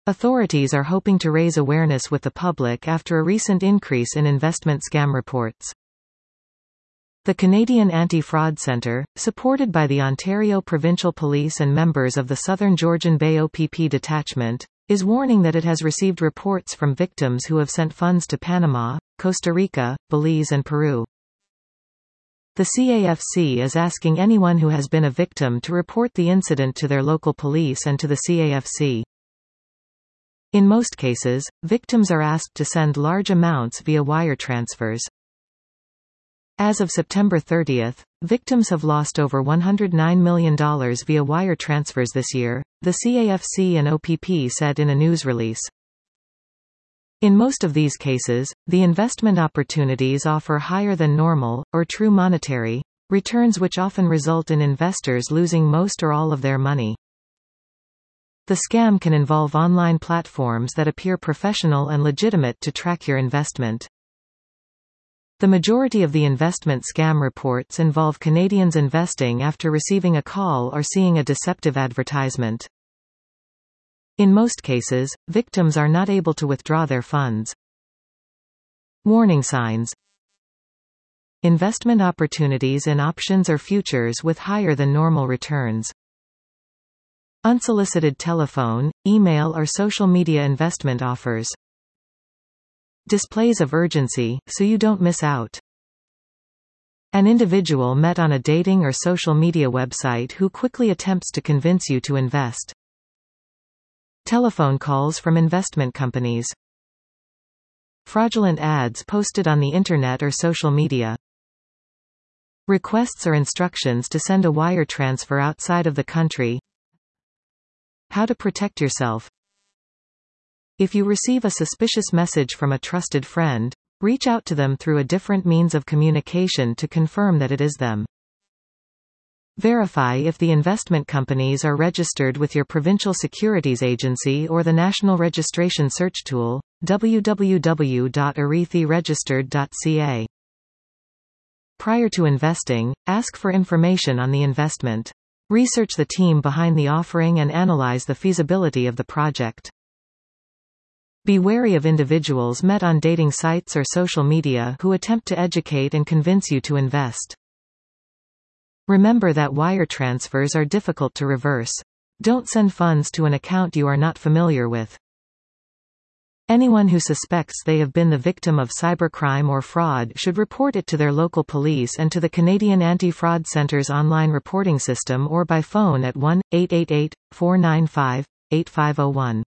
Authorities are hoping to raise awareness with the public after a recent increase in investment scam reports. The Canadian Anti-Fraud Centre, supported by the Ontario Provincial Police and members of the Southern Georgian Bay OPP Detachment, is warning that it has received reports from victims who have sent funds to Panama, Costa Rica, Belize and Peru. The CAFC is asking anyone who has been a victim to report the incident to their local police and to the CAFC. In most cases, victims are asked to send large amounts via wire transfers. As of September 30, victims have lost over $109 million via wire transfers this year, the CAFC and OPP said in a news release. In most of these cases, the investment opportunities offer higher than normal, or true monetary, returns which often result in investors losing most or all of their money. The scam can involve online platforms that appear professional and legitimate to track your investment. The majority of the investment scam reports involve Canadians investing after receiving a call or seeing a deceptive advertisement. In most cases, victims are not able to withdraw their funds. Warning signs: investment opportunities in options or futures with higher than normal returns. Unsolicited telephone, email or social media investment offers. Displays of urgency, so you don't miss out. An individual met on a dating or social media website who quickly attempts to convince you to invest. Telephone calls from investment companies. Fraudulent ads posted on the internet or social media. Requests or instructions to send a wire transfer outside of the country. How to protect yourself. If you receive a suspicious message from a trusted friend, reach out to them through a different means of communication to confirm that it is them. Verify if the investment companies are registered with your provincial securities agency or the National Registration Search Tool, www.arethiregistered.ca. Prior to investing, ask for information on the investment. Research the team behind the offering and analyze the feasibility of the project. Be wary of individuals met on dating sites or social media who attempt to educate and convince you to invest. Remember that wire transfers are difficult to reverse. Don't send funds to an account you are not familiar with. Anyone who suspects they have been the victim of cybercrime or fraud should report it to their local police and to the Canadian Anti-Fraud Centre's online reporting system or by phone at 1-888-495-8501.